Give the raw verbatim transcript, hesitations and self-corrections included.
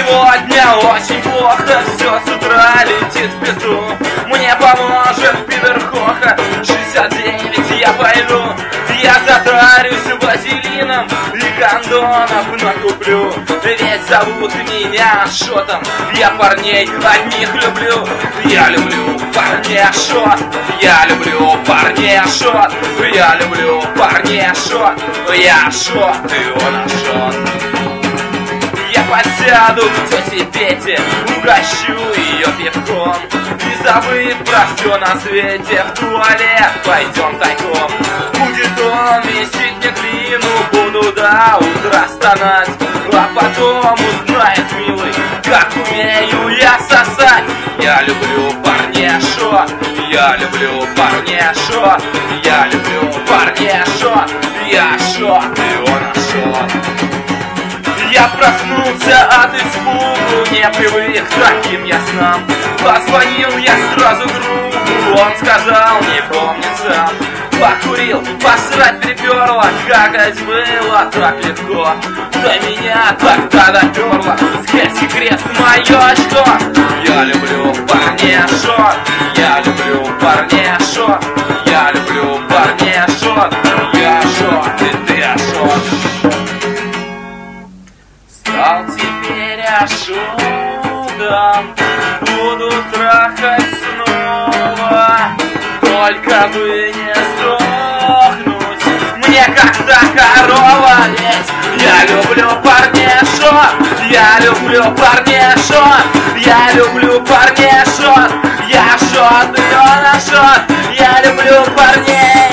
Сегодня очень плохо, все с утра летит в пизду. Мне поможет пидор Хоха, шестьдесят девять я пойду. Я затарюсь вазелином и гондонов накуплю. Ведь зовут меня Шотом, я парней одних люблю. Я люблю парней Шот, я люблю парней Шот, я люблю парней Шот, я Шот, и он Шот. Я подсяду к тете Пете, угощу ее пивком. И забыв про все на свете, в туалет пойдем тайком. Будет он месить мне глину, буду до утра стонать. А потом узнает, милый, как умею я сосать. Я люблю парней Шот, я люблю парней Шот, я люблю парней Шот, я Шот, и он Шот. Я проснулся от испугу, не привык к таким я снам. Позвонил я сразу другу, он сказал, не помнит сам. Покурил, посрать приперло, как это было так легко. До меня тогда доперло, скрести крест мое очко. Я люблю парней Шот, я люблю парней Шот, я люблю парней Шот, я Шот, и ты Шот. Стал теперь Ашотом, буду трахать снова, только бы не сдохнуть мне как-то корова. Ведь я люблю парней Шот, я люблю парней Шот, я люблю парней Шот, я Шот, и он Шот, я люблю парней